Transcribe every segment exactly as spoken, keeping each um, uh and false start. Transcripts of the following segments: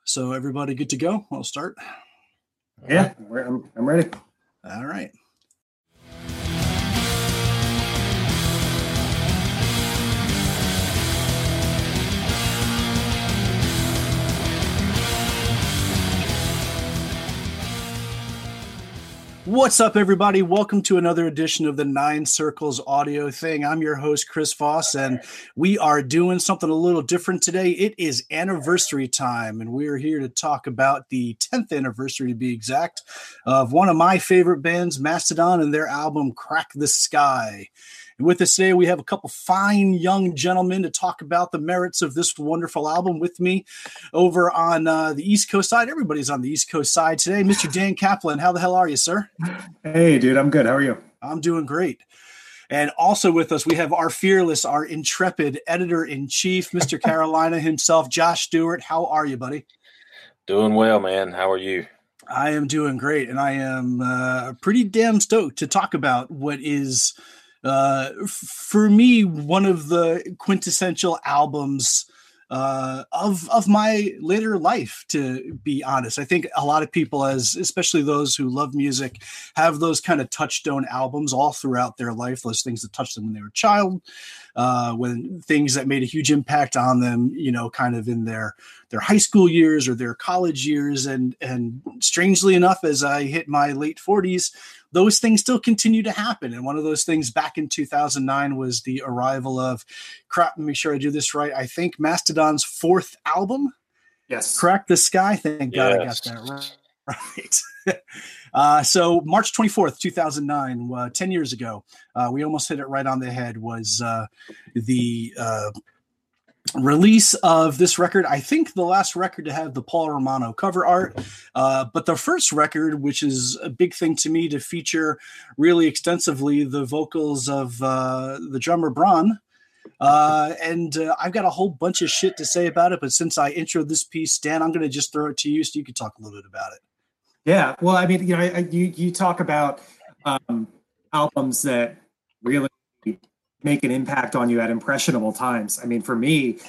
So everybody good to go? I'll start. Yeah, we're, I'm, I'm ready. All right. What's up, everybody? Welcome to another edition of the Nine Circles audio thing. I'm your host, Chris Voss, and we are doing something a little different today. It is anniversary time, and we are here to talk about the tenth anniversary, to be exact, of one of my favorite bands, Mastodon, and their album, Crack the Skye. And with us today, we have a couple fine young gentlemen to talk about the merits of this wonderful album with me over on uh, the East Coast side. Everybody's on the East Coast side today. Mister Dan Kaplan, how the hell are you, sir? Hey, dude, I'm good. How are you? I'm doing great. And also with us, we have our fearless, our intrepid editor-in-chief, Mister Carolina himself, Josh Stewart. How are you, buddy? Doing well, man. How are you? I am doing great, and I am uh, pretty damn stoked to talk about what is... Uh, for me, one of the quintessential albums uh, of of my later life, to be honest. I think a lot of people, as especially those who love music, have those kind of touchstone albums all throughout their life, those things that touched them when they were a child, uh, when things that made a huge impact on them, you know, kind of in their their high school years or their college years. And, and strangely enough, as I hit my late forties, those things still continue to happen. And one of those things back in two thousand nine was the arrival of, crap, make sure I do this right, I think Mastodon's fourth album. Yes. Crack the Skye. Thank God yes. I got that right. right. uh, so March twenty-fourth, two thousand nine, uh, ten years ago, uh, we almost hit it right on the head, was uh, the uh, release of this record. I think the last record to have the Paul Romano cover art, uh, but the first record, which is a big thing to me, to feature really extensively the vocals of uh, the drummer Bron. Uh, and uh, I've got a whole bunch of shit to say about it, but since I introed this piece, Dan, I'm going to just throw it to you so you can talk a little bit about it. Yeah, well, I mean, you know, I, you you talk about um, albums that really make an impact on you at impressionable times. I mean, for me,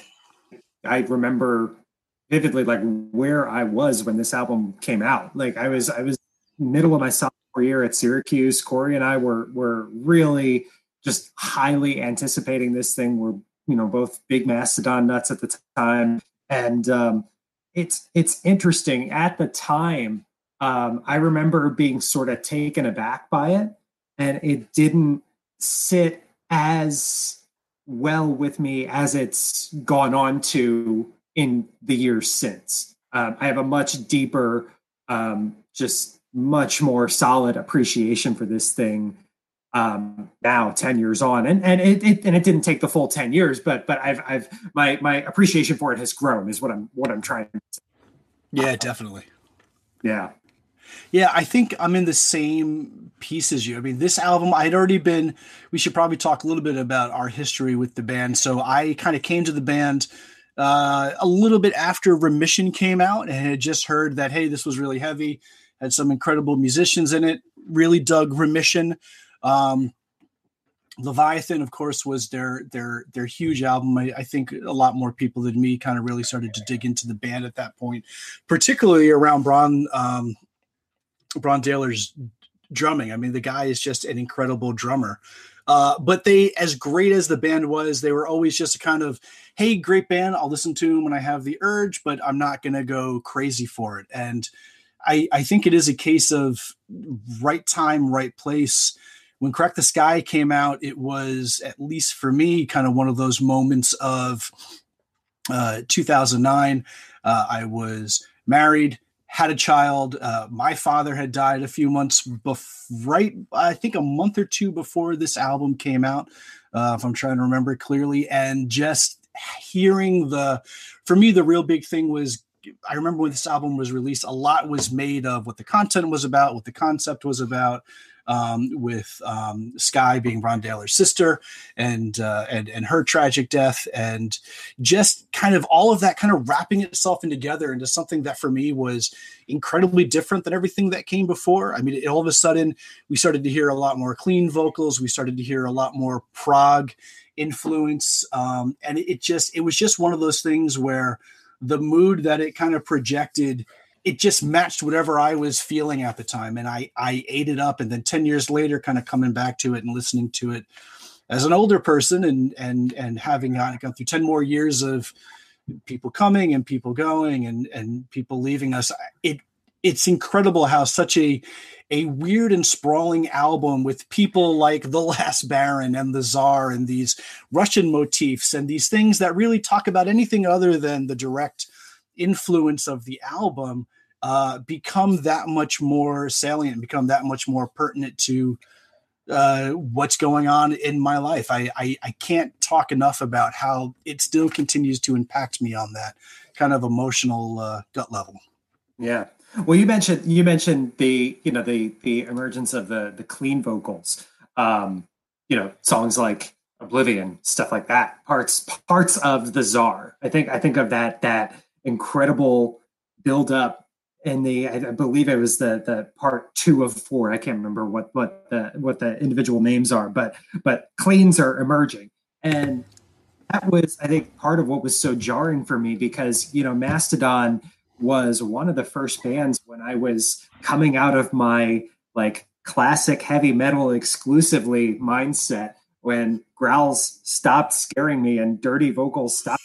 I remember vividly like where I was when this album came out. Like I was, I was middle of my sophomore year at Syracuse. Corey and I were were really just highly anticipating this thing. We're, you know, both big Mastodon nuts at the time, and um, it's it's interesting at the time. Um, I remember being sort of taken aback by it, and it didn't sit as well with me as it's gone on to in the years since. Um, I have a much deeper, um, just much more solid appreciation for this thing um, now, ten years on, and and it, it and it didn't take the full ten years, but but I've I've my my appreciation for it has grown, is what I'm what I'm trying to say. Yeah, definitely. Yeah. Yeah, I think I'm in the same piece as you. I mean, this album, I'd already been, we should probably talk a little bit about our history with the band. So I kind of came to the band uh, a little bit after Remission came out, and had just heard that, hey, this was really heavy, had some incredible musicians in it, really dug Remission. Um, Leviathan, of course, was their their their huge album. I, I think a lot more people than me kind of really started to dig into the band at that point, particularly around Bron, um, Bron Dahler's drumming. I mean, the guy is just an incredible drummer. Uh, but they, as great as the band was, they were always just a kind of, hey, great band. I'll listen to them when I have the urge, but I'm not going to go crazy for it. And I, I think it is a case of right time, right place. When Crack the Skye came out, it was, at least for me, kind of one of those moments of uh, two thousand nine. Uh, I was married, had a child. Uh, my father had died a few months bef- right, I think a month or two before this album came out, uh, if I'm trying to remember clearly. And just hearing the, for me, the real big thing was, I remember when this album was released, a lot was made of what the content was about, what the concept was about, um, with um, Skye being Bron Dahler's sister, and uh, and and her tragic death, and just kind of all of that kind of wrapping itself in together into something that for me was incredibly different than everything that came before. I mean, it, all of a sudden we started to hear a lot more clean vocals. We started to hear a lot more prog influence, um, and it, it just it was just one of those things where the mood that it kind of projected, it just matched whatever I was feeling at the time. And I, I ate it up. And then ten years later, kind of coming back to it and listening to it as an older person and, and, and having gone, gone through ten more years of people coming and people going and, and people leaving us. It, it's incredible how such a, a weird and sprawling album with people like The Last Baron and The Tsar and these Russian motifs and these things that really talk about anything other than the direct influence of the album uh, become that much more salient, become that much more pertinent to uh, what's going on in my life. I, I, I can't talk enough about how it still continues to impact me on that kind of emotional uh, gut level. Yeah. Well, you mentioned you mentioned the you know the the emergence of the the clean vocals, um, you know songs like Oblivion, stuff like that. Parts parts of the Tsar. I think I think of that that incredible build up in the I believe it was the the part two of four. I can't remember what what the what the individual names are, but but cleans are emerging, and that was I think part of what was so jarring for me because you know Mastodon was one of the first bands when I was coming out of my like classic heavy metal exclusively mindset when growls stopped scaring me and dirty vocals stopped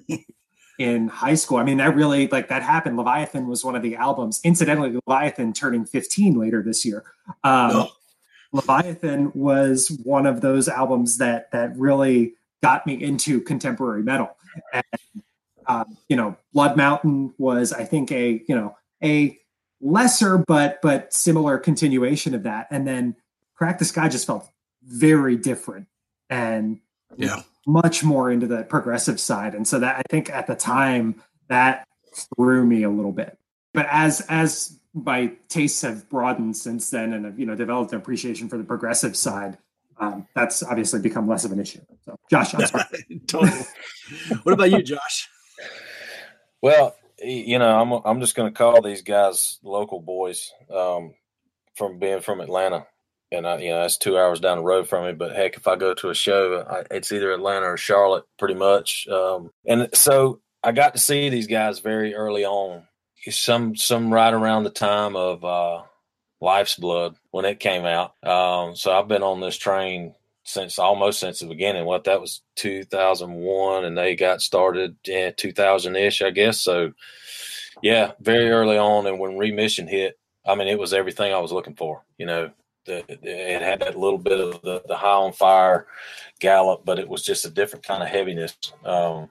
in high school. I mean, that really like that happened. Leviathan was one of the albums. Incidentally, Leviathan turning fifteen later this year. Um, oh. Leviathan was one of those albums that that really got me into contemporary metal. And Um, you know, Blood Mountain was, I think, a you know a lesser but but similar continuation of that. And then Crack the Sky just felt very different and yeah, much more into the progressive side. And so that I think at the time that threw me a little bit. But as as my tastes have broadened since then, and have you know developed an appreciation for the progressive side, um, that's obviously become less of an issue. So, Josh, I'm sorry. Totally. What about you, Josh? Well, you know, I'm I'm just going to call these guys local boys um, from being from Atlanta, and I, you know that's two hours down the road from me. But heck, if I go to a show, I, it's either Atlanta or Charlotte, pretty much. Um, and so I got to see these guys very early on. Some some right around the time of uh, Life's Blood when it came out. Um, so I've been on this train since almost since the beginning. What that was two thousand one, and they got started in two thousand ish, I guess. So yeah, very early on. And when Remission hit, I mean, it was everything I was looking for. You know, the, it had that little bit of the, the High on Fire gallop, but it was just a different kind of heaviness. Um,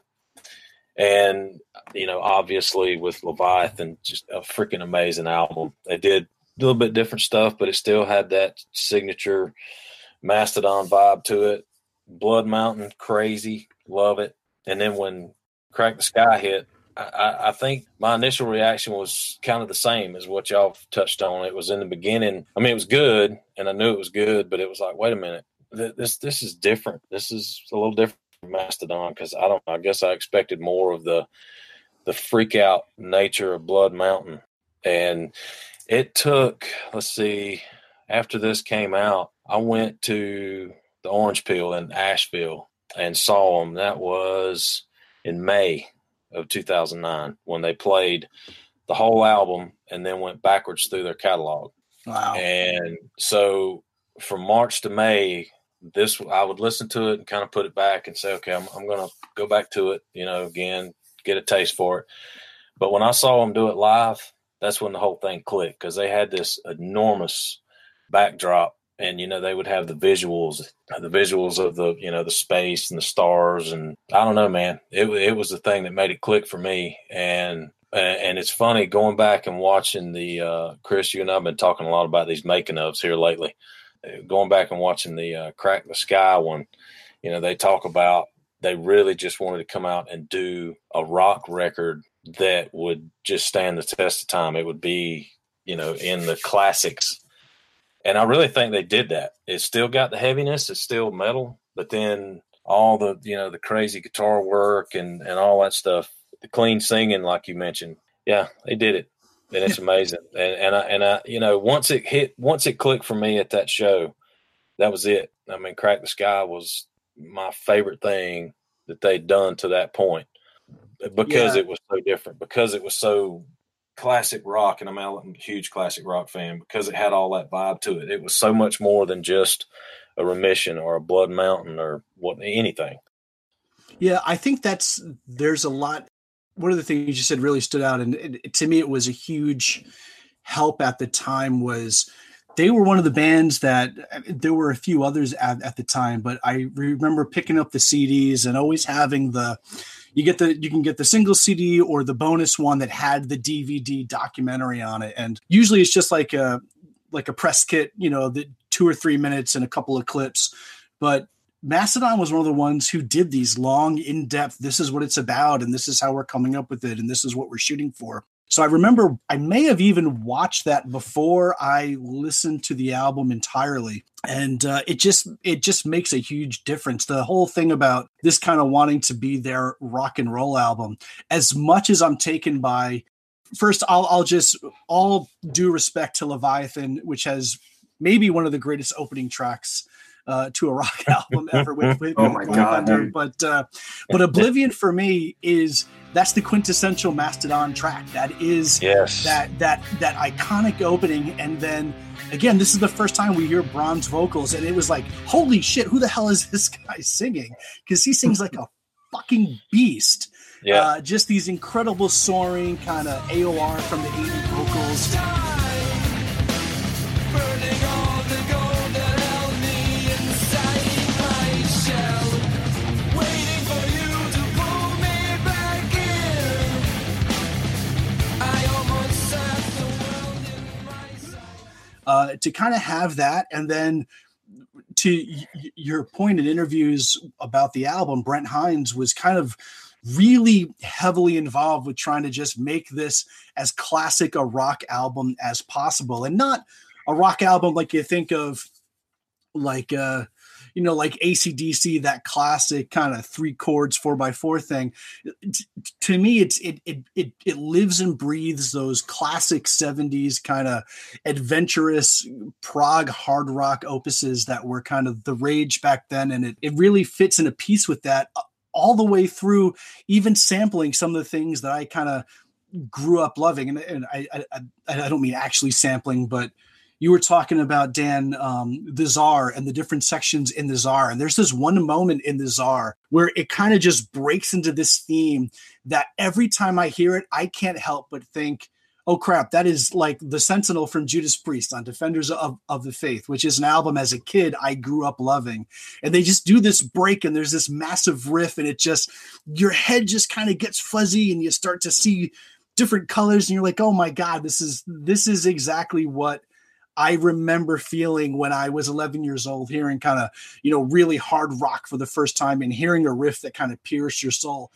and you know, obviously with Leviathan, just a freaking amazing album. They did a little bit different stuff, but it still had that signature Mastodon vibe to it. Blood Mountain, crazy, love it. And then when Crack the Sky hit, I, I think my initial reaction was kind of the same as what y'all touched on. It was in the beginning. I mean, it was good, and I knew it was good, but it was like, wait a minute, this this is different. This is a little different from Mastodon because I don't. I guess I expected more of the the freak out nature of Blood Mountain, and it took. Let's see. After this came out, I went to the Orange Peel in Asheville and saw them. That was in May of two thousand nine when they played the whole album and then went backwards through their catalog. Wow. And so from March to May, this I would listen to it and kind of put it back and say, okay, I'm, I'm going to go back to it, you know, again, get a taste for it. But when I saw them do it live, that's when the whole thing clicked because they had this enormous backdrop, and you know they would have the visuals the visuals of the you know the space and the stars, and I don't know, man, it, it was the thing that made it click for me. And and it's funny going back and watching the uh Chris, you and I have been talking a lot about these making ofs here lately, going back and watching the uh, Crack the Sky one. You know, they talk about they really just wanted to come out and do a rock record that would just stand the test of time. It would be, you know, in the classics. And I really think they did that. It's still got the heaviness. It's still metal, but then all the, you know, the crazy guitar work and, and all that stuff, the clean singing, like you mentioned. Yeah, they did it. And it's amazing. And, and I, and I, you know, once it hit, once it clicked for me at that show, that was it. I mean, Crack the Sky was my favorite thing that they'd done to that point. because Yeah. it was so different, because it was so classic rock, and I'm a huge classic rock fan, because it had all that vibe to it. It was so much more than just a Remission or a Blood Mountain or what anything. Yeah, I think that's there's a lot. One of the things you said really stood out, and it, to me, it was a huge help at the time. Was they were one of the bands that there were a few others at, at the time, but I remember picking up the C Ds and always having the. You get the you can get the single C D or the bonus one that had the D V D documentary on it, and usually it's just like a like a press kit, you know, the two or three minutes and a couple of clips. But Mastodon was one of the ones who did these long, in-depth, this is what it's about, and this is how we're coming up with it, and this is what we're shooting for. So I remember I may have even watched that before I listened to the album entirely. And uh, it just it just makes a huge difference. The whole thing about this kind of wanting to be their rock and roll album, as much as I'm taken by, first, I'll, I'll just, all due respect to Leviathan, which has maybe one of the greatest opening tracks Uh, to a rock album ever with, with oh my God, Thunder. But uh, but Oblivion for me is that's the quintessential Mastodon track. That is yes. that that that iconic opening, and then again, this is the first time we hear Brahms vocals, and it was like, holy shit, who the hell is this guy singing? Because he sings like a fucking beast. Yeah, uh, just these incredible soaring kind of A O R from the eighties vocals. Uh, to kind of have that, and then to y- your point in interviews about the album, Brent Hinds was kind of really heavily involved with trying to just make this as classic a rock album as possible, and not a rock album like you think of, like uh, you know, like A C D C, that classic kind of three chords, four by four thing. T- to me, it's it it it it lives and breathes those classic seventies kind of adventurous prog hard rock opuses that were kind of the rage back then, and it it really fits in a piece with that all the way through, even sampling some of the things that I kind of grew up loving, and and I I I don't mean actually sampling, but you were talking about, Dan, um, the Tsar and the different sections in the Tsar. And there's this one moment in the Tsar where it kind of just breaks into this theme that every time I hear it, I can't help but think, oh, crap, that is like the Sentinel from Judas Priest on Defenders of, of the Faith, which is an album as a kid I grew up loving. And they just do this break, and there's this massive riff, and it just, your head just kind of gets fuzzy, and you start to see different colors, and you're like, oh my God, this is this is exactly what I remember feeling when I was eleven years old, hearing kind of, you know, really hard rock for the first time and hearing a riff that kind of pierced your soul.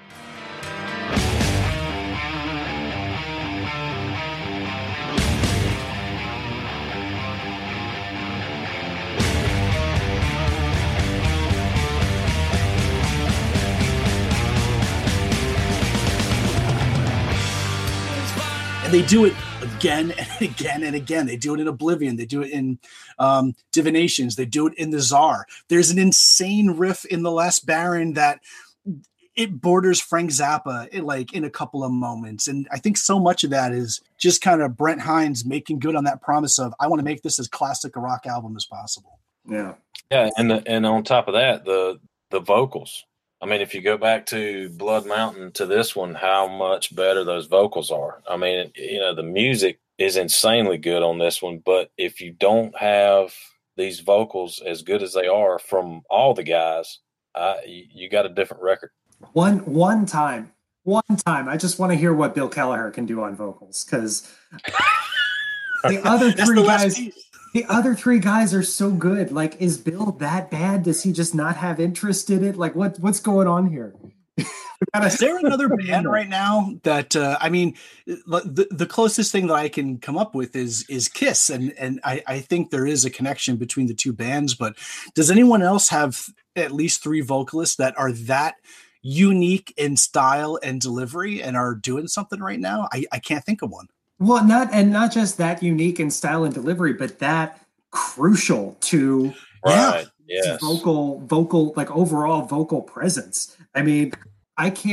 And they do it again and again and again. They do it in Oblivion. They do it in um, Divinations. They do it in the Tsar. There's an insane riff in The Last Baron that it borders Frank Zappa in, like in a couple of moments. And I think so much of that is just kind of Brent Hinds making good on that promise of, I want to make this as classic a rock album as possible. Yeah. Yeah. And, the, and on top of that, the, the vocals. I mean, if you go back to Blood Mountain to this one, how much better those vocals are. I mean, you know, the music is insanely good on this one, but if you don't have these vocals as good as they are from all the guys, I, you, you got a different record. One one time, one time, I just want to hear what Bill Kelleher can do on vocals, because the other three the guys, piece. the other three guys are so good. Like, is Bill that bad? Does he just not have interest in it? Like, what what's going on here? Is there another band right now that uh, I mean, the the closest thing that I can come up with is is Kiss, and and I, I think there is a connection between the two bands. But does anyone else have at least three vocalists that are that unique in style and delivery and are doing something right now? I, I can't think of one. Well, not and not just that unique in style and delivery, but that crucial to Right. Yes. vocal vocal like overall vocal presence. I mean, I can't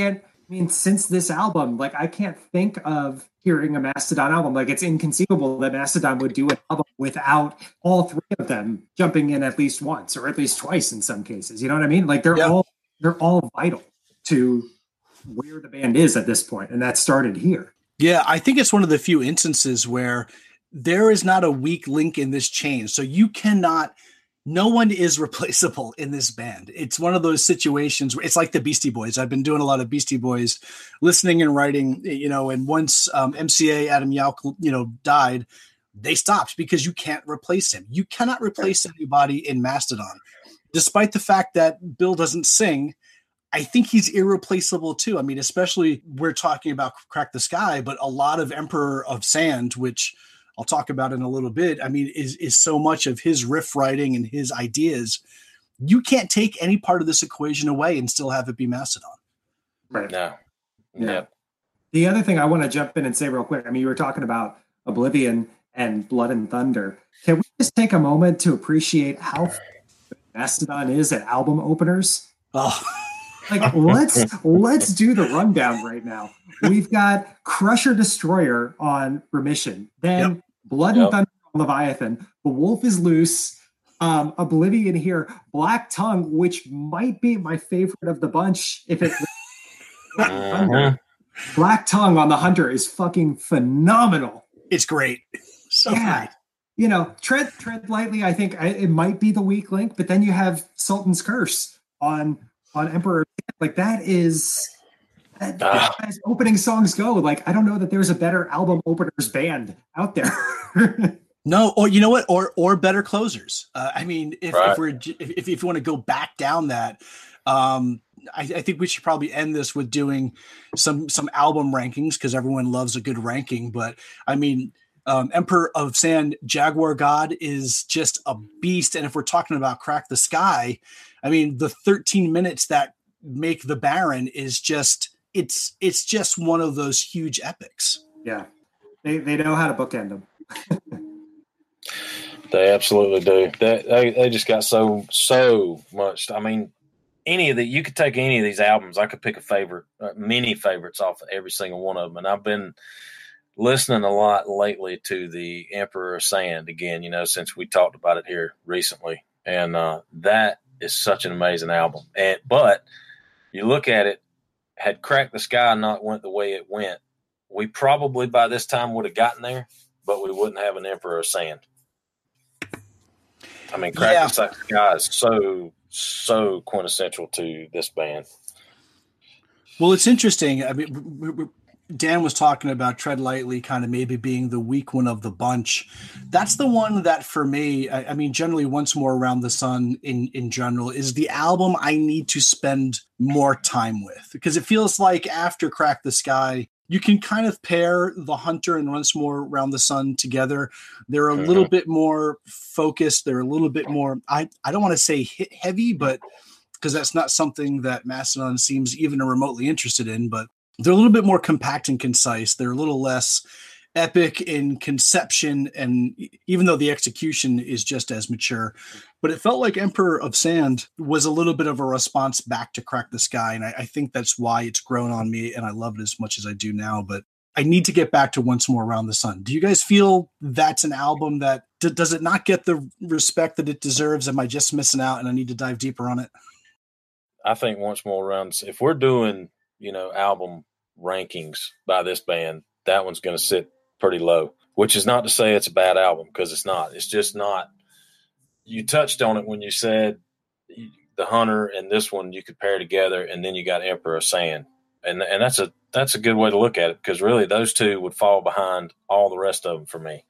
I mean, since this album, like I can't think of hearing a Mastodon album. Like it's inconceivable that Mastodon would do an album without all three of them jumping in at least once or at least twice in some cases. You know what I mean? Like they're Yeah. all they're all vital to where the band is at this point, and that started here. Yeah, I think it's one of the few instances where there is not a weak link in this chain. So you cannot, no one is replaceable in this band. It's one of those situations where it's like the Beastie Boys. I've been doing a lot of Beastie Boys listening and writing, you know, and once um, M C A, Adam Yauch, you know, died, they stopped because you can't replace him. You cannot replace anybody in Mastodon. Despite the fact that Bill doesn't sing, I think he's irreplaceable too. I mean, especially we're talking about Crack the Sky, but a lot of Emperor of Sand, which I'll talk about in a little bit, I mean, is, is so much of his riff writing and his ideas. You can't take any part of this equation away and still have it be Mastodon. Right. No. Yeah. Yeah. The other thing I want to jump in and say real quick, I mean, you were talking about Oblivion and Blood and Thunder. Can we just take a moment to appreciate how Mastodon is at album openers? Oh, Like let's let's do the rundown right now. We've got Crusher Destroyer on Remission, then Yep. Blood Yep. and Thunder on Leviathan, The Wolf is Loose, um, Oblivion here, Black Tongue, which might be my favorite of the bunch if it Mhm. Black Tongue on the Hunter is fucking phenomenal. it's great. So Yeah. great. You know, tread tread lightly. I think I, it might be the weak link, but then you have Sultan's Curse on on Emperor. Like that is that, Ah. as opening songs go. Like I don't know that there's a better album openers band out there. No, or you know what, or or better closers. Uh, I mean, if, Right. if we're if, if you want to go back down that, um, I, I think we should probably end this with doing some some album rankings because everyone loves a good ranking. But I mean, um, Emperor of Sand, Jaguar God is just a beast. And if we're talking about Crack the Sky, I mean, the thirteen minutes that make the Baron is just it's it's just one of those huge epics. Yeah, they they know how to bookend them. They absolutely do. They, they they just got so so much. I mean, any of the you could take any of these albums. I could pick a favorite, uh, many favorites off of every single one of them. And I've been listening a lot lately to the Emperor of Sand again. You know, since we talked about it here recently, and uh, that is such an amazing album. And but you look at it, had Crack the Sky not went the way it went, we probably by this time would have gotten there, but we wouldn't have an Emperor of Sand. I mean, Crack Yeah. the Sky is so, so quintessential to this band. Well, it's interesting. I mean, we- we- Dan was talking about Tread Lightly kind of maybe being the weak one of the bunch. That's the one that for me, I, I mean, generally Once More Around the Sun in, in general is the album I need to spend more time with because it feels like after Crack the Sky, you can kind of pair The Hunter and Once More Around the Sun together. They're a Mhm. little bit more focused. They're a little bit more, I, I don't want to say hit heavy, but because that's not something that Mastodon seems even remotely interested in, but they're a little bit more compact and concise. They're a little less epic in conception, and even though the execution is just as mature, but it felt like Emperor of Sand was a little bit of a response back to Crack the Sky, and I, I think that's why it's grown on me, and I love it as much as I do now, but I need to get back to Once More Around the Sun. Do you guys feel that's an album that, d- does it not get the respect that it deserves? Am I just missing out and I need to dive deeper on it? I think Once More Around, if we're doing, you know, album rankings by this band, that one's going to sit pretty low, which is not to say it's a bad album because it's not. It's just not. You touched on it when you said The Hunter and this one you could pair together, and then you got Emperor of Sand. And and that's a that's a good way to look at it because really those two would fall behind all the rest of them for me.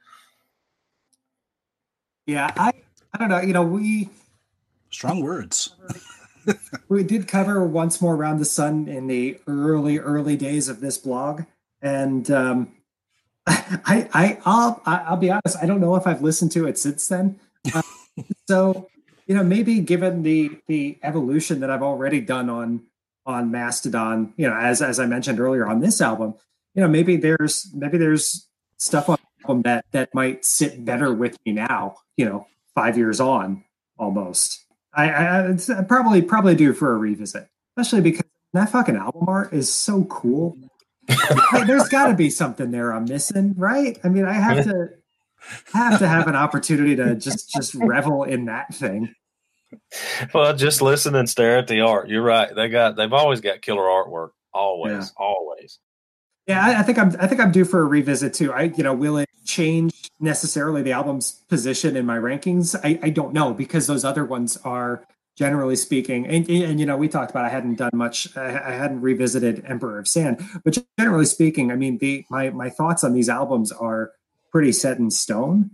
Yeah, I I don't know. You know, we Strong words. we did cover Once More Around the Sun in the early early days of this blog, and um, I I I'll I'll be honest. I don't know if I've listened to it since then. Uh, so you know, maybe given the the evolution that I've already done on on Mastodon, you know, as as I mentioned earlier on this album, you know, maybe there's maybe there's stuff on the album that that might sit better with me now. You know, five years on almost. I, I, it's probably probably due for a revisit, especially because that fucking album art is so cool. Like, there's got to be something there I'm missing, right? I mean, I have to have to have an opportunity to just just revel in that thing. Well, just listen and stare at the art. You're right. They got they've always got killer artwork. Always, yeah. always. Yeah, I, I think I'm I think I'm due for a revisit too. I you know, will it change necessarily the album's position in my rankings? I, I don't know, because those other ones are, generally speaking, and, and you know, we talked about I hadn't done much. I, I hadn't revisited Emperor of Sand, but generally speaking, I mean, the my my thoughts on these albums are pretty set in stone.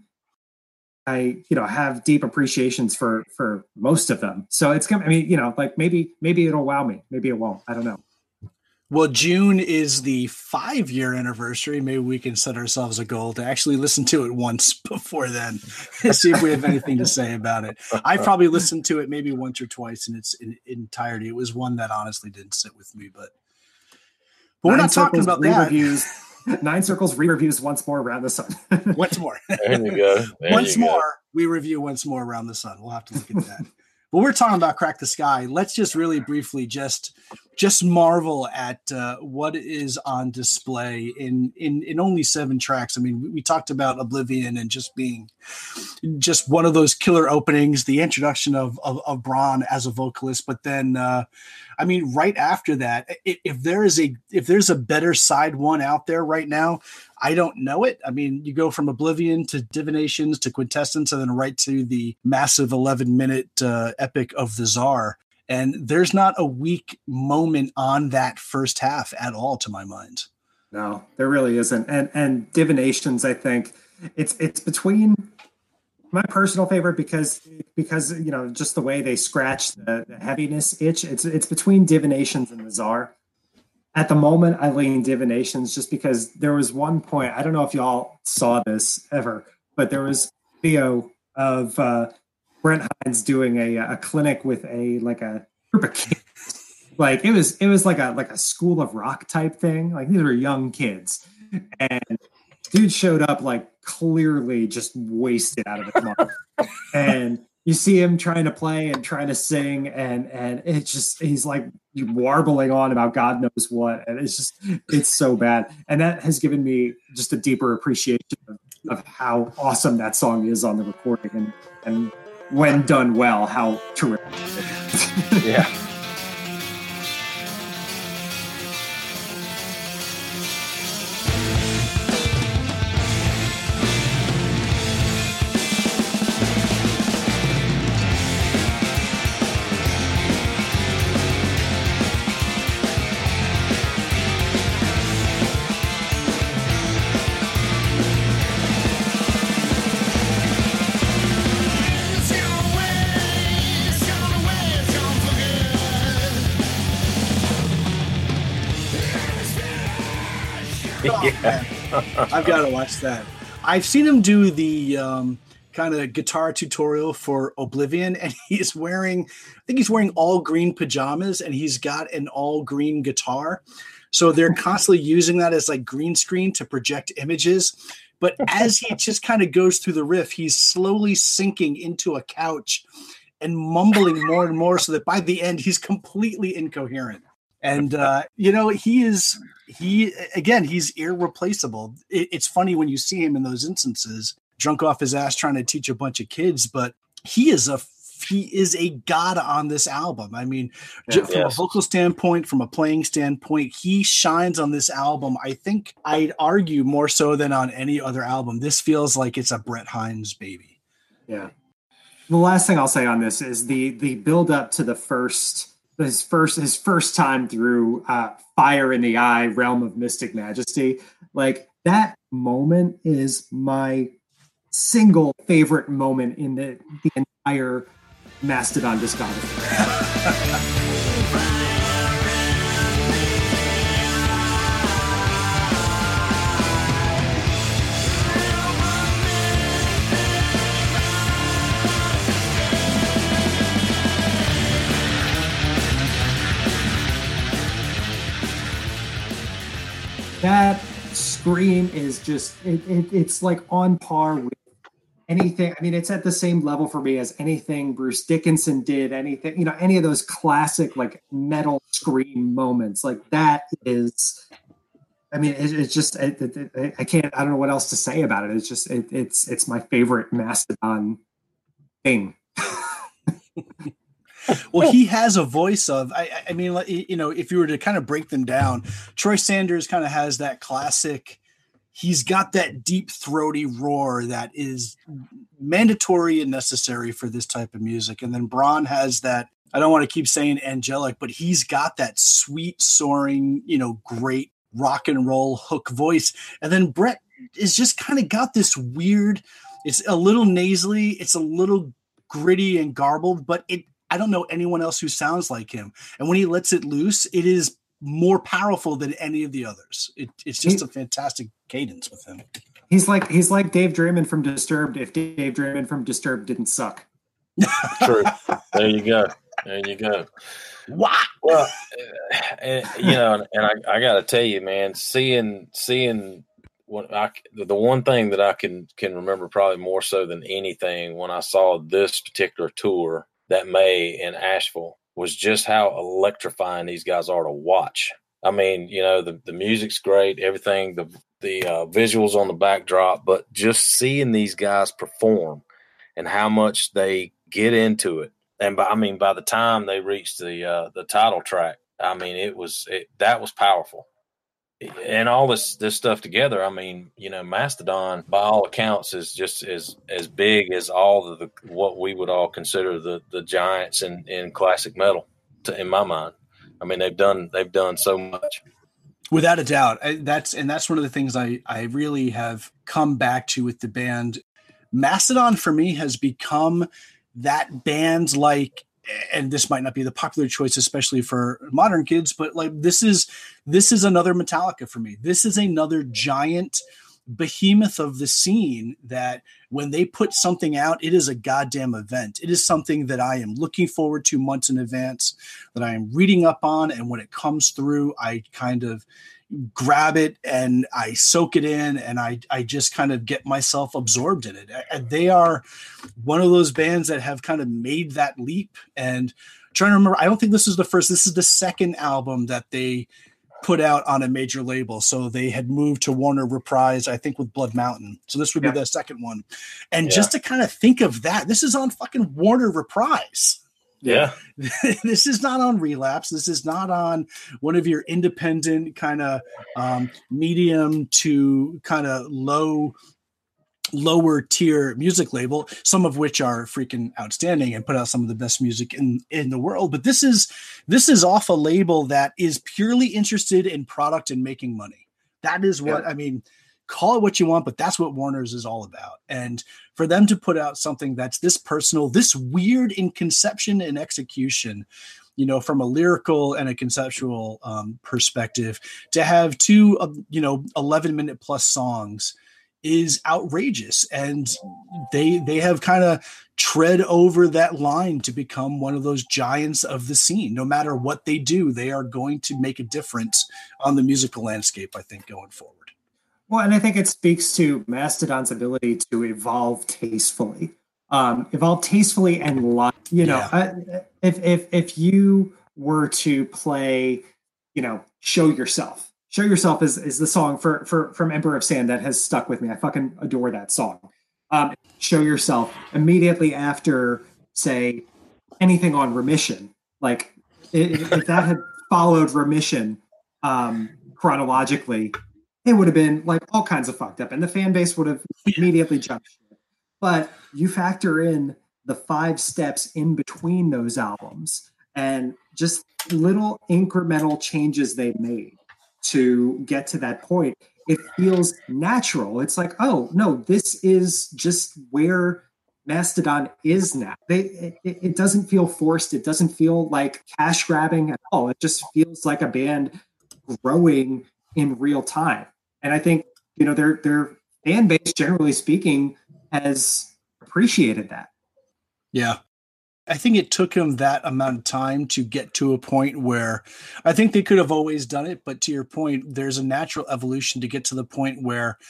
I, you know, have deep appreciations for for most of them. So it's I mean, you know, like maybe maybe it'll wow me, maybe it won't. I don't know. Well, June is the five year anniversary. Maybe we can set ourselves a goal to actually listen to it once before then, see if we have anything to say about it. I probably listened to it maybe once or twice in its in, entirety. It was one that honestly didn't sit with me, but but we're not talking about that. Reviews. Nine Circles re-reviews Once More Around the Sun. Once more. There you go. There once you more, go. we review Once More Around the Sun. We'll have to look at that. But we're talking about Crack the Skye. Let's just really briefly just just marvel at uh, what is on display in, in in only seven tracks. I mean, we, we talked about Oblivion and just being just one of those killer openings, the introduction of of, of Brann as a vocalist, but then uh, I mean, right after that, if, if there is a if there's a better side one out there right now, I don't know it. I mean, you go from Oblivion to Divinations to Quintessence and then right to the massive eleven minute uh, epic of the Tsar. And there's not a weak moment on that first half at all, to my mind. No, there really isn't. And and Divinations, I think it's it's between my personal favorite because because you know, just the way they scratch the, the heaviness itch. It's it's between Divinations and the Tsar. At the moment, I lean Divinations just because there was one point, I don't know if y'all saw this ever, but there was a video of uh, Brent Hinds doing a, a clinic with a like a group of kids. Like it was it was like a like a School of Rock type thing. Like these were young kids. And dude showed up like clearly just wasted out of his mind. And you see him trying to play and trying to sing, and and it's just he's like warbling on about God knows what, and it's just it's so bad. And that has given me just a deeper appreciation of, of how awesome that song is on the recording, and and when done well, how terrific it is. Yeah. Yeah. I've got to watch that. I've seen him do the um, kind of guitar tutorial for Oblivion, and he's wearing, I think he's wearing all green pajamas, and he's got an all green guitar. So they're constantly using that as like green screen to project images. But as he just kind of goes through the riff, he's slowly sinking into a couch and mumbling more and more, so that by the end he's completely incoherent. And, uh, you know, he is, he, again, he's irreplaceable. It, it's funny when you see him in those instances, drunk off his ass trying to teach a bunch of kids, but he is a, he is a god on this album. I mean, yeah, from yes. a vocal standpoint, from a playing standpoint, he shines on this album. I think I'd argue more so than on any other album. This feels like it's a Brent Hinds baby. Yeah. The last thing I'll say on this is the, the build up to the first, his first his first time through uh, Fire in the Eye, Realm of Mystic Majesty. Like that moment is my single favorite moment in the, the entire Mastodon discography. That scream is just, it, it, it's like on par with anything. I mean, it's at the same level for me as anything Bruce Dickinson did, anything, you know, any of those classic like metal scream moments. Like that is, I mean, it, it's just, it, it, it, I can't, I don't know what else to say about it. It's just, it, it's, it's my favorite Mastodon thing. Well, he has a voice of, I, I mean, you know, if you were to kind of break them down, Troy Sanders kind of has that classic, he's got that deep throaty roar that is mandatory and necessary for this type of music. And then Brann has that, I don't want to keep saying angelic, but he's got that sweet, soaring, you know, great rock and roll hook voice. And then Brett is just kind of got this weird, it's a little nasally, it's a little gritty and garbled, but it, I don't know anyone else who sounds like him. And when he lets it loose, it is more powerful than any of the others. It, it's just he, a fantastic cadence with him. He's like he's like Dave Draymond from Disturbed if Dave Draymond from Disturbed didn't suck. True. There you go. There you go. Wow. Well, and, you know, and I, I got to tell you, man, seeing seeing what I the one thing that I can can remember probably more so than anything when I saw this particular tour that May in Asheville was just how electrifying these guys are to watch. I mean, you know, the, the music's great, everything, the the uh, visuals on the backdrop, but just seeing these guys perform and how much they get into it. And by, I mean, by the time they reached the uh, the title track, I mean, it was it, that was powerful. And all this this stuff together, I mean, you know, Mastodon, by all accounts, is just as as big as all of the what we would all consider the the giants in, in classic metal, to, in my mind. I mean, they've done they've done so much. Without a doubt, I, that's and that's one of the things I I really have come back to with the band. Mastodon for me has become that band like. And this might not be the popular choice, especially for modern kids, but like this is this is another Metallica for me. This is another giant behemoth of the scene that when they put something out, it is a goddamn event. It is something that I am looking forward to months in advance, that I am reading up on, and when it comes through, I kind of grab it and I soak it in, and I I just kind of get myself absorbed in it. And they are one of those bands that have kind of made that leap. And I'm trying to remember, I don't think this is the first. This is the second album that they put out on a major label. So they had moved to Warner Reprise, I think, with Blood Mountain. So this would yeah. be the second one. And yeah. just to kind of think of that, this is on fucking Warner Reprise. Yeah. This is not on Relapse. This is not on one of your independent kind of um, medium to kind of low, lower tier music label, some of which are freaking outstanding and put out some of the best music in, in the world. But this is, this is off a label that is purely interested in product and making money. That is what, yeah. I mean, call it what you want, but that's what Warner's is all about. And for them to put out something that's this personal, this weird in conception and execution, you know, from a lyrical and a conceptual um, perspective, to have two, uh, you know, eleven minute plus songs is outrageous. And they, they have kind of tread over that line to become one of those giants of the scene. No matter what they do, they are going to make a difference on the musical landscape, I think, going forward. Well, and I think it speaks to Mastodon's ability to evolve tastefully, um, evolve tastefully and live. You know, yeah. I, if if if you were to play, you know, "Show Yourself," "Show Yourself" is is the song for for from Emperor of Sand that has stuck with me. I fucking adore that song. Um, "Show Yourself" immediately after, say, anything on Remission, like if, if that had followed Remission um, chronologically, it would have been like all kinds of fucked up, and the fan base would have immediately jumped ship. But you factor in the five steps in between those albums and just little incremental changes they made to get to that point. It feels natural. It's like, oh no, this is just where Mastodon is now. They, it, it doesn't feel forced. It doesn't feel like cash grabbing at all. It just feels like a band growing in real time. And I think, you know, their their fan base, generally speaking, has appreciated that. Yeah. I think it took him that amount of time to get to a point where I think they could have always done it. But to your point, there's a natural evolution to get to the point where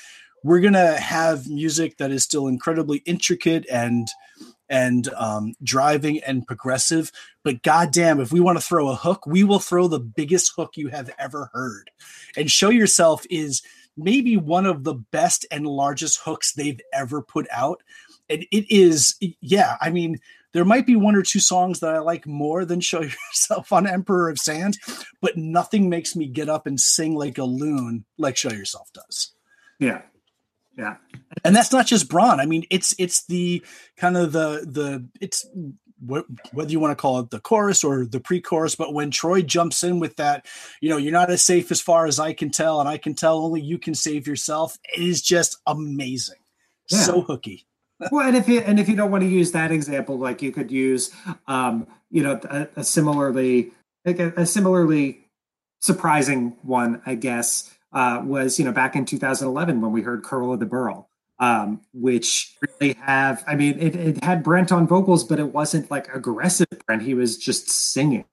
we're going to have music that is still incredibly intricate and and um, driving and progressive. But goddamn, if we want to throw a hook, we will throw the biggest hook you have ever heard. And Show Yourself is maybe one of the best and largest hooks they've ever put out. And it is, yeah, I mean, there might be one or two songs that I like more than Show Yourself on Emperor of Sand, but nothing makes me get up and sing like a loon like Show Yourself does. Yeah. Yeah. And that's not just Brann. I mean, it's it's the kind of the the it's what, whether you want to call it the chorus or the pre-chorus, but when Troy jumps in with that, you know, you're not as safe as far as I can tell, and I can tell only you can save yourself. It is just amazing. Yeah. So hooky. Well, and if you and if you don't want to use that example, like you could use, um, you know, a, a similarly like a, a similarly surprising one, I guess. Uh, was, you know, back in two thousand eleven when we heard Curl of the Burl, um, which really have, I mean, it, it had Brent on vocals, but it wasn't like aggressive Brent. He was just singing.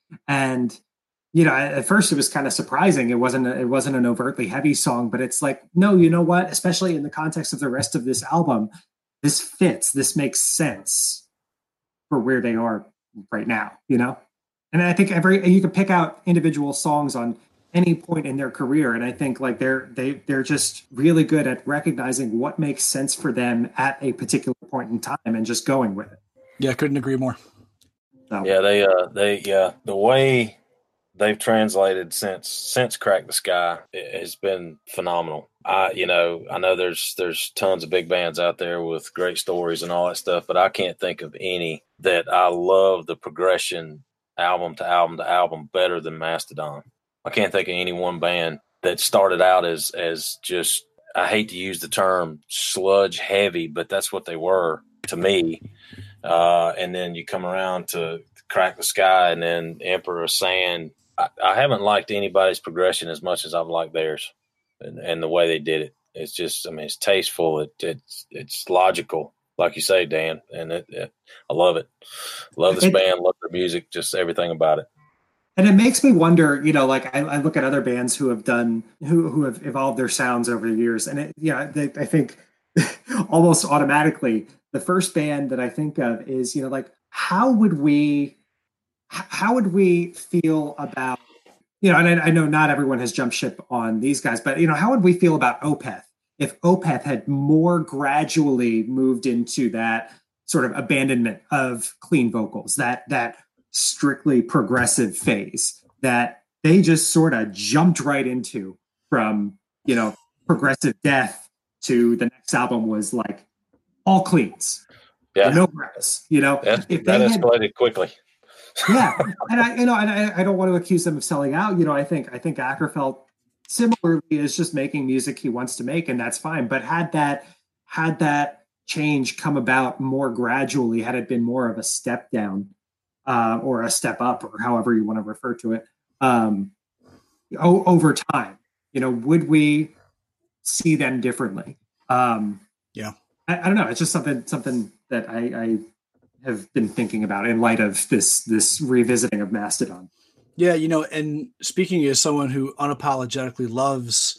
And, you know, at first it was kind of surprising. It wasn't, a, it wasn't an overtly heavy song, but it's like, no, you know what, especially in the context of the rest of this album, this fits, this makes sense for where they are right now, you know? And I think every, you could pick out individual songs on any point in their career, and I think like they're they they're just really good at recognizing what makes sense for them at a particular point in time and just going with it. Yeah, couldn't agree more. So. Yeah, they uh they yeah the way they've translated since since Crack the Skye has been phenomenal. I you know I know there's there's tons of big bands out there with great stories and all that stuff, but I can't think of any that I love the progression album to album to album better than Mastodon. I can't think of any one band that started out as as just, I hate to use the term sludge heavy, but that's what they were to me. Uh, and then you come around to Crack the Skye and then Emperor of Sand. I, I haven't liked anybody's progression as much as I've liked theirs, and, and the way they did it. It's just, I mean, it's tasteful. It, it's it's logical, like you say, Dan, and it, it, I love it. Love this it, band, love their music, just everything about it. And it makes me wonder, you know, like I, I look at other bands who have done, who who have evolved their sounds over the years. And it, yeah, they, I think almost automatically, the first band that I think of is, you know, like, how would we, how would we feel about, you know, and I, I know not everyone has jumped ship on these guys, but, you know, how would we feel about Opeth if Opeth had more gradually moved into that sort of abandonment of clean vocals, that, that, strictly progressive phase that they just sort of jumped right into from, you know, Progressive Death to the next album was like all cleans. Yeah. No grass, you know. That, if that escalated had, quickly. Yeah. And I, you know, and I, I don't want to accuse them of selling out. You know, I think, I think Ackerfeld similarly is just making music he wants to make, and that's fine. But had that, had that change come about more gradually, had it been more of a step down, Uh, or a step up, or however you want to refer to it, um, o- over time, you know, would we see them differently? Um, yeah, I, I don't know. It's just something something that I, I have been thinking about in light of this this revisiting of Mastodon. Yeah, you know, and speaking as someone who unapologetically loves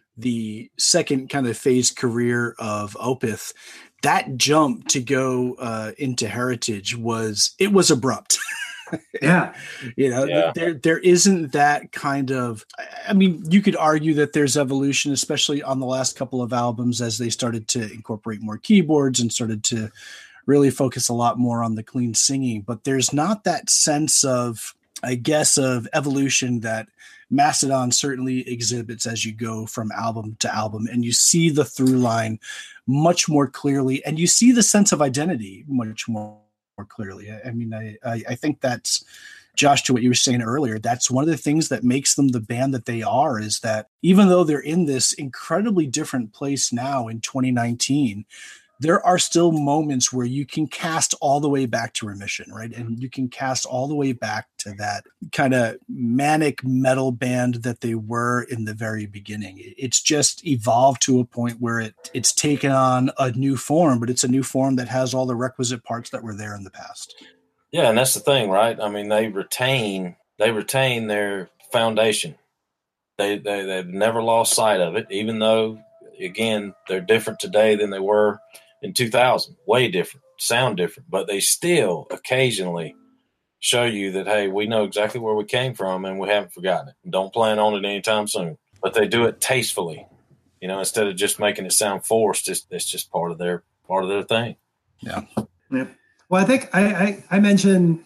the second kind of phase career of Opeth, that jump to go uh, into Heritage was, it was abrupt. Yeah. You know, yeah. there there isn't that kind of, I mean, you could argue that there's evolution, especially on the last couple of albums as they started to incorporate more keyboards and started to really focus a lot more on the clean singing. But there's not that sense of, I guess, of evolution that Mastodon certainly exhibits as you go from album to album, and you see the through line much more clearly, and you see the sense of identity much more, more clearly. I, I mean, I, I, I think that's, Josh, to what you were saying earlier, that's one of the things that makes them the band that they are, is that even though they're in this incredibly different place now in twenty nineteen, there are still moments where you can cast all the way back to Remission, right? And you can cast all the way back to that kind of manic metal band that they were in the very beginning. It's just evolved to a point where it it's taken on a new form, but it's a new form that has all the requisite parts that were there in the past. Yeah, and that's the thing, right? I mean, they retain they retain their foundation. They, they they've never lost sight of it, even though, again, they're different today than they were in two thousand. Way different, sound different, but they still occasionally show you that, hey, we know exactly where we came from and we haven't forgotten it. Don't plan on it anytime soon. But they do it tastefully, you know, instead of just making it sound forced. It's, it's just part of their part of their thing. Yeah. Yeah. Well, I think I, I, I mentioned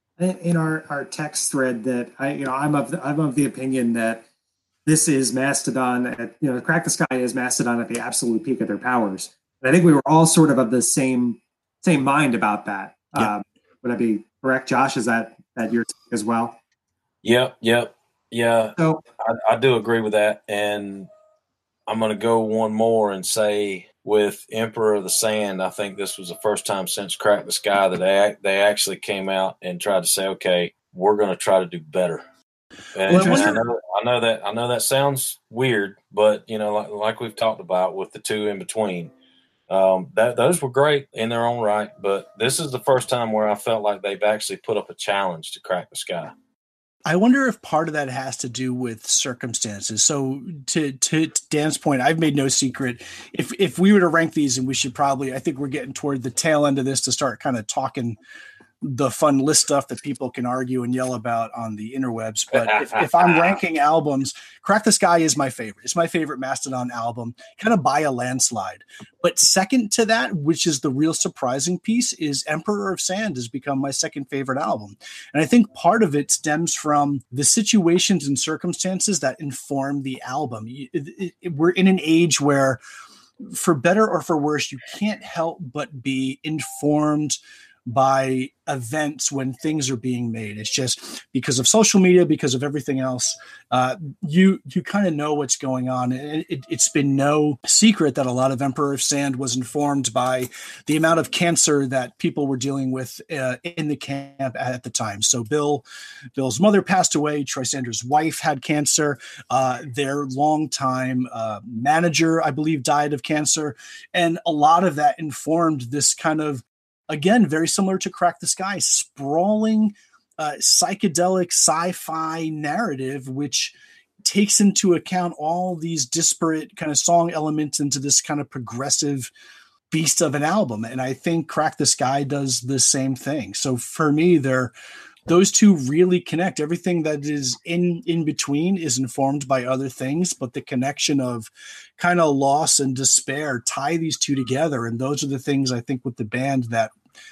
in our, our text thread that I, you know, I'm of the, I'm of the opinion that this is Mastodon at, you know, Crack the Skye is Mastodon at the absolute peak of their powers. And I think we were all sort of of the same same mind about that. Yeah. Um, would I be correct, Josh? Is that that your take as well? Yep, yep, yeah. So I, I do agree with that, and I'm going to go one more and say with Emperor of the Sand, I think this was the first time since Crack the Skye that they they actually came out and tried to say, okay, we're going to try to do better. And, Well, I and I, wonder- know, I know that I know that sounds weird, but you know, like, like we've talked about with the two in between, um, that those were great in their own right. But this is the first time where I felt like they've actually put up a challenge to Crack the Skye. I wonder if part of that has to do with circumstances. So to, to to Dan's point, I've made no secret. If if we were to rank these, and we should probably, I think we're getting toward the tail end of this to start kind of talking the fun list stuff that people can argue and yell about on the interwebs. But if, if I'm ranking albums, Crack the Skye is my favorite. It's my favorite Mastodon album, kind of by a landslide. But second to that, which is the real surprising piece, is Emperor of Sand has become my second favorite album. And I think part of it stems from the situations and circumstances that inform the album. It, it, it, we're in an age where, for better or for worse, you can't help but be informed by events when things are being made. It's just because of social media, because of everything else, uh, you you kind of know what's going on. And it, it's been no secret that a lot of Emperor of Sand was informed by the amount of cancer that people were dealing with uh, in the camp at the time. So Bill, Bill's mother passed away. Troy Sanders' wife had cancer. Uh, their longtime uh, manager, I believe, died of cancer. And a lot of that informed this kind of, again, very similar to Crack the Skye, sprawling, uh, psychedelic sci-fi narrative, which takes into account all these disparate kind of song elements into this kind of progressive beast of an album. And I think Crack the Skye does the same thing. So for me, they're, those two really connect. Everything that is in, in between is informed by other things, but the connection of kind of loss and despair tie these two together. And those are the things I think with the band that,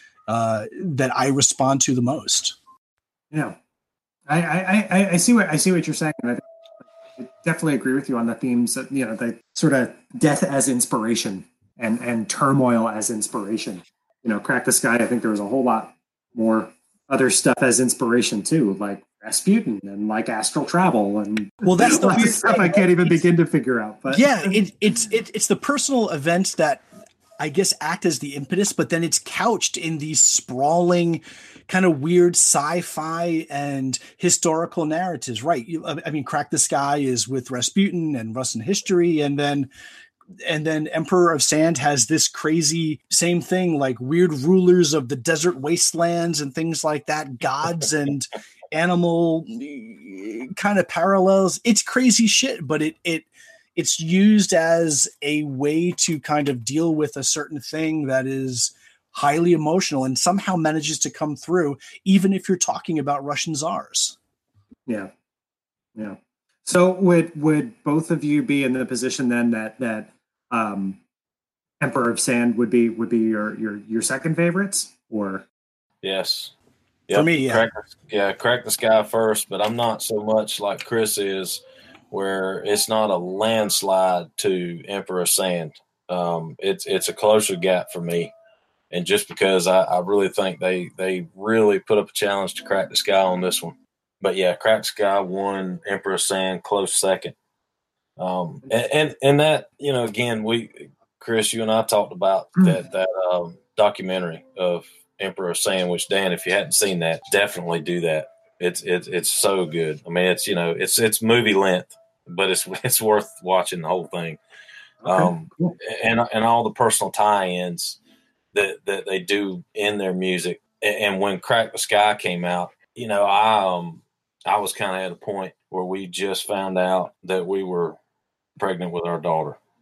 uh, that I respond to the most. Yeah, I, I, I, I see what, I see what you're saying. I definitely agree with you on the themes that, you know, the sort of death as inspiration and, and turmoil as inspiration. You know, Crack the Skye, I think there was a whole lot more other stuff as inspiration too, like Rasputin and like astral travel and well, that's the weird stuff I can't even begin to figure out. But yeah, it, it's it, it's the personal events that I guess act as the impetus, but then it's couched in these sprawling, kind of weird sci-fi and historical narratives. Right? You, I mean, Crack the Skye is with Rasputin and Russian history, and then. And then Emperor of Sand has this crazy same thing, like weird rulers of the desert wastelands and things like that, gods and animal kind of parallels. It's crazy shit, but it it it's used as a way to kind of deal with a certain thing that is highly emotional and somehow manages to come through, even if you're talking about Russian czars. Yeah, yeah. So would would both of you be in the position then that that um, Emperor of Sand would be would be your your your second favorites, or? Yes. Yep. For me, yeah. Crack, yeah, Crack the Skye first, but I'm not so much like Chris is, where it's not a landslide to Emperor of Sand. Um, it's it's a closer gap for me, and just because I, I really think they they really put up a challenge to Crack the Skye on this one. But yeah, Crack the Skye won, Emperor of Sand close second. Um, and, and, and that, you know, again, we, Chris, you and I talked about that, that, um, documentary of Emperor of Sand, which Dan, if you hadn't seen that, definitely do that. It's, it's, it's so good. I mean, it's, you know, it's, it's movie length, but it's, it's worth watching the whole thing. Okay, um, cool. and, and all the personal tie-ins that, that they do in their music. And, and when Crack the Skye came out, you know, I, um, I was kind of at a point where we just found out that we were pregnant with our daughter.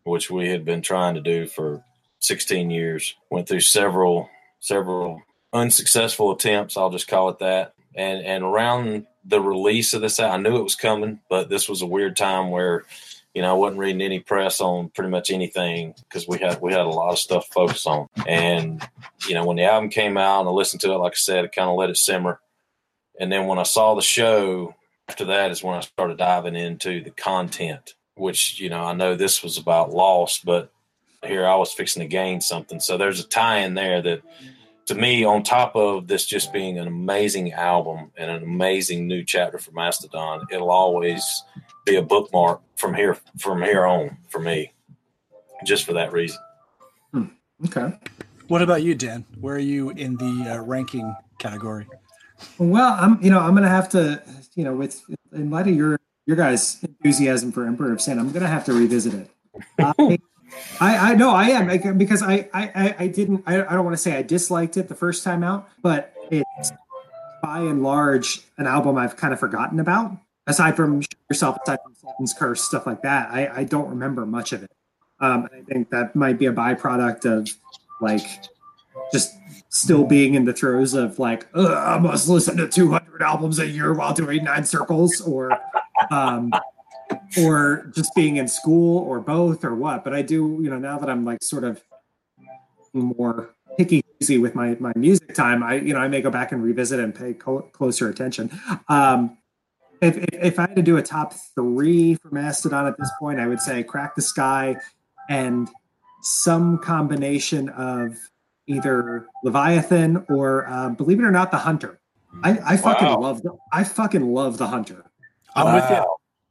which we had been trying to do for sixteen years. Went through several several unsuccessful attempts, I'll just call it that. And and around the release of this, I knew it was coming, but this was a weird time where, you know, I wasn't reading any press on pretty much anything because we had we had a lot of stuff to focus on. And, you know, when the album came out and I listened to it, like I said, I kind of let it simmer. And then when I saw the show, after that is when I started diving into the content, which, you know, I know this was about loss, but here I was fixing to gain something. So there's a tie in there that, to me, on top of this just being an amazing album and an amazing new chapter for Mastodon, it'll always be a bookmark from here from here on for me, just for that reason. Hmm. Okay. What about you, Dan? Where are you in the uh, ranking category? Well, I'm, you know, I'm going to have to, you know, with in light of your your guys' enthusiasm for Emperor of Sand, I'm going to have to revisit it. I, I, I know I am, because I, I, I didn't, I, I don't want to say I disliked it the first time out, but it's by and large an album I've kind of forgotten about. Aside from Yourself, aside from Sultan's Curse, stuff like that, I, I don't remember much of it. Um, I think that might be a byproduct of like just still being in the throes of like, I must listen to two hundred albums a year while doing nine circles, or um, or just being in school, or both, or what. But I do, you know, now that I'm like sort of more picky easy with my my music time, I, you know, I may go back and revisit and pay co- closer attention. Um, if, if if I had to do a top three for Mastodon at this point, I would say Crack the Sky and some combination of either Leviathan or, uh, believe it or not, The Hunter. I, I fucking Wow. love the I fucking love The Hunter. I'm Wow. with you.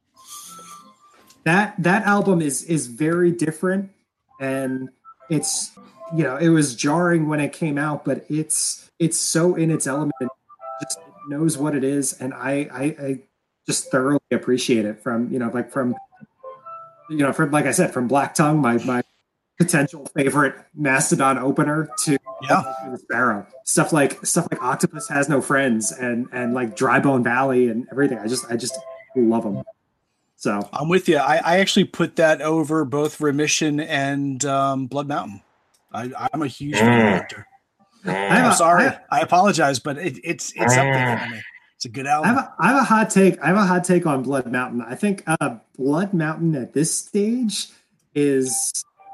That that album is is very different, and it's, you know, it was jarring when it came out, but it's it's so in its element, and just knows what it is, and I, I I just thoroughly appreciate it. From, you know, like from you know from like I said, from Black Tongue, my my potential favorite Mastodon opener, to Yeah. the Sparrow, stuff like stuff like Octopus Has No Friends, and and like Drybone Valley and everything. I just I just love them. So I'm with you. I, I actually put that over both Remission and um, Blood Mountain. I, I'm a huge Mm. fan of Hunter. I I'm have a- sorry. I- I, apologize, but it, it's it's up there for me. It's a good I have album. a, I have a hot take. I have a hot take on Blood Mountain. I think uh, Blood Mountain at this stage is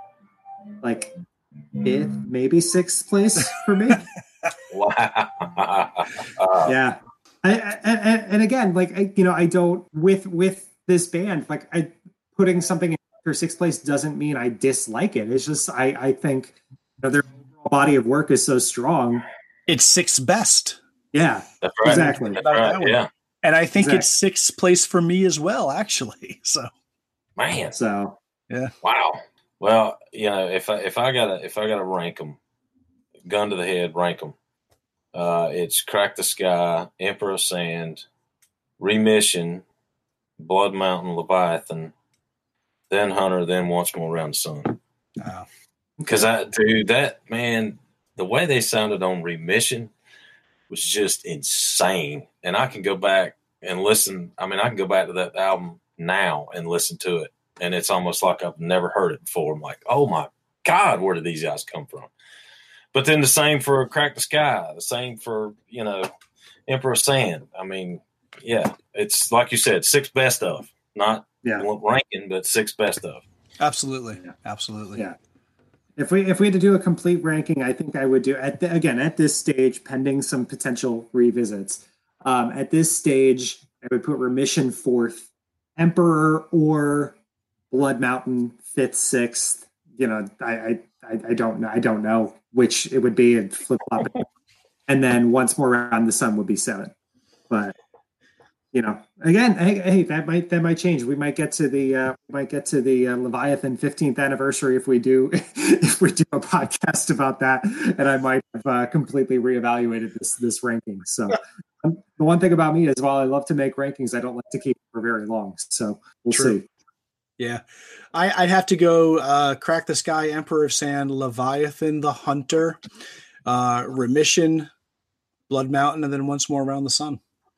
like fifth, maybe sixth place for me. Wow. Yeah, I, I, and, and again, like I, you know, I don't with with this band, like I putting something in for sixth place doesn't mean I dislike it. It's just I I think, you know, their overall body of work is so strong. It's sixth best. Yeah, That's right. exactly. That's About right. that one. Yeah. And I think Exactly. it's sixth place for me as well, actually. So Man. So Wow. Well, you know, if I if I gotta if I gotta rank them, gun to the head, rank them. Uh, it's Crack the Sky, Emperor of Sand, Remission, Blood Mountain, Leviathan, then Hunter, then Once More Around the Sun. uh, Because I, dude, that man, the way they sounded on Remission was just insane. And I can go back and listen. I mean, I can go back to that album now and listen to it, and it's almost like I've never heard it before. I'm like, oh my God, where did these guys come from? But then the same for Crack the Sky, the same for, you know, Emperor of Sand. I mean, yeah, it's like you said, six best of, not yeah. ranking, but six best of. absolutely. Yeah. Absolutely. Yeah. If we if we had to do a complete ranking, I think I would do at the, again at this stage, pending some potential revisits. Um, at this stage, I would put Remission fourth, Emperor or Blood Mountain fifth, sixth. You know, I I, I don't know. I don't know which it would be, and flip flop. And then Once More Around the Sun would be seven. But you know, again, hey, hey, that might that might change. We might get to the uh, we might get to the uh, Leviathan fifteenth anniversary if we do if we do a podcast about that, and I might have uh, completely reevaluated this this ranking. So um, the one thing about me is, while I love to make rankings, I don't like to keep them for very long. So we'll True. see. Yeah. I, I'd have to go uh, Crack the Sky, Emperor of Sand, Leviathan, The Hunter, uh, Remission, Blood Mountain, and then Once More Around the Sun.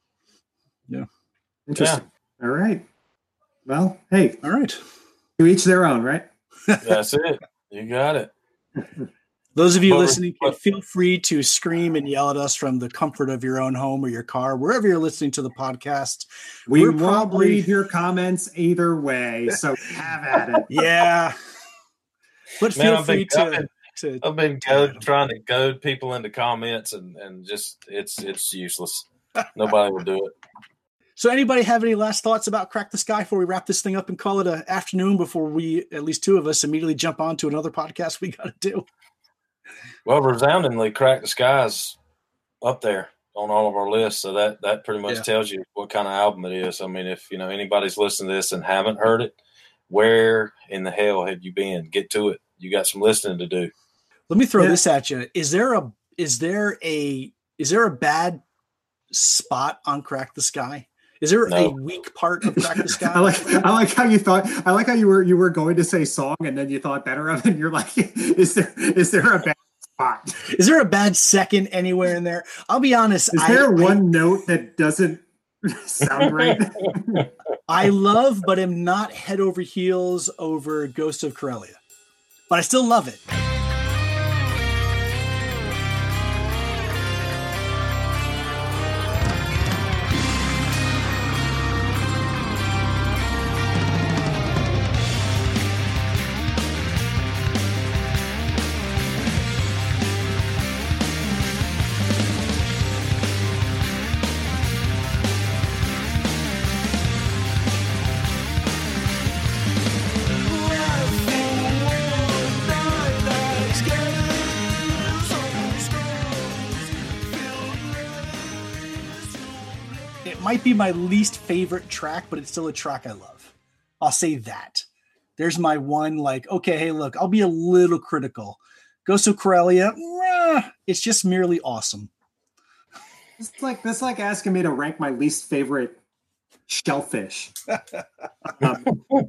Yeah. Interesting. All right. Well, hey, All right. to each their own, right? That's it. You got it. Those of you but, listening can feel free to scream and yell at us from the comfort of your own home or your car, wherever you're listening to the podcast. We We're won't probably... read your comments either way, so have at it. Yeah. But feel Man, free been, to, to... I've been goad, trying to goad people into comments, and, and just it's it's useless. Nobody will do it. So anybody have any last thoughts about Crack the Sky before we wrap this thing up and call it an afternoon before we, at least two of us, immediately jump on to another podcast we got to do? Well, resoundingly, Crack the Sky's up there on all of our lists, so that, that pretty much yeah. tells you what kind of album it is. I mean, if you know anybody's listening to this and haven't heard it, where in the hell have you been? Get to it. You got some listening to do. Let me throw yeah. this at you. Is there a is there a is there a bad spot on Crack the Sky? Is there no. a weak part of Crack the Sky? I like I like how you thought I like how you were you were going to say song and then you thought better of it and you're like, is there is there a bad spot? Is there a bad second anywhere in there? I'll be honest. Is there I, one I, note that doesn't sound right? I love but am not head over heels over Ghost of Corellia. But I still love it. Might be my least favorite track, but it's still a track I love. I'll say that. There's my one, like, okay, hey, look, I'll be a little critical. Ghost of Corellia, eh, it's just merely awesome. It's like that's like asking me to rank my least favorite shellfish. um,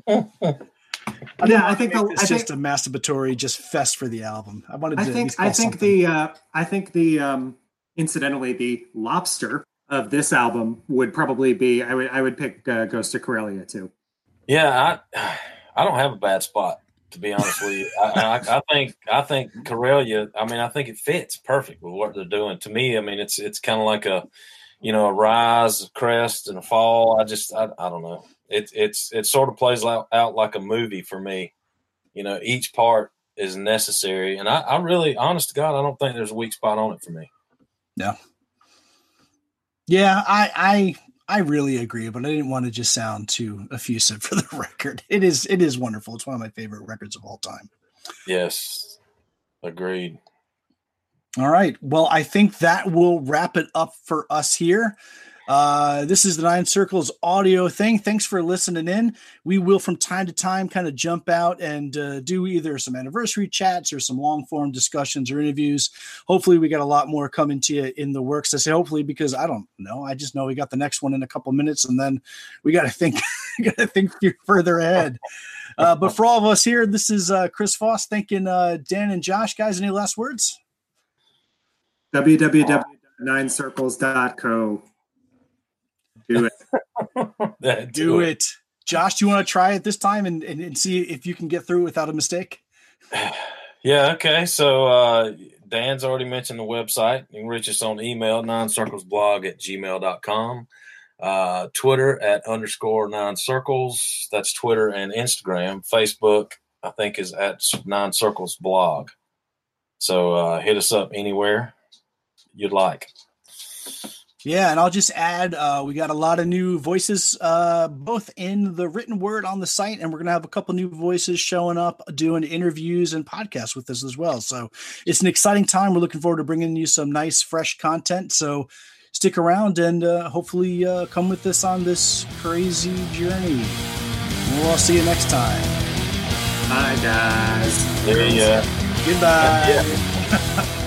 I yeah, I think the, it's I just think, a masturbatory just fest for the album. I wanted to. I think. I think something. the. Uh, I think the. Um, incidentally, the lobster of this album would probably be. I would. I would pick uh, Ghost of Corellia too. Yeah, I. I don't have a bad spot, to be honest with you. I, I, I think. I think Corellia. I mean, I think it fits perfect with what they're doing. To me, I mean, it's it's kind of like a, you know, a rise, a crest, and a fall. I just. I. I don't know. It, it's it sort of plays out, out like a movie for me. You know, each part is necessary. And I, I really, honest to God, I don't think there's a weak spot on it for me. No. Yeah, I, I I really agree, but I didn't want to just sound too effusive for the record. It is it is wonderful. It's one of my favorite records of all time. Yes, agreed. All right. Well, I think that will wrap it up for us here. Uh, this is the Nine Circles audio thing. Thanks for listening in. We will from time to time kind of jump out and uh, do either some anniversary chats or some long form discussions or interviews. Hopefully we got a lot more coming to you in the works. I say hopefully because I don't know. I just know we got the next one in a couple minutes and then we got to think, got to think further ahead. Uh, but for all of us here, this is uh, Chris Foss thanking uh, Dan and Josh. Guys, any last words? w w w dot nine circles dot co. Do it. Do, do it. it. Josh, do you want to try it this time and, and, and see if you can get through without a mistake? Yeah, okay. So uh, Dan's already mentioned the website. You can reach us on email, nine circles blog at gmail dot com. Uh, Twitter at underscore nine circles. That's Twitter and Instagram. Facebook, I think, is at nine circles blog. So uh, hit us up anywhere you'd like. Yeah, and I'll just add, uh, we got a lot of new voices, uh, both in the written word on the site, and we're going to have a couple new voices showing up, doing interviews and podcasts with us as well. So it's an exciting time. We're looking forward to bringing you some nice, fresh content. So stick around and uh, hopefully uh, come with us on this crazy journey. We'll see you next time. Bye, guys. See ya. Goodbye. Yeah.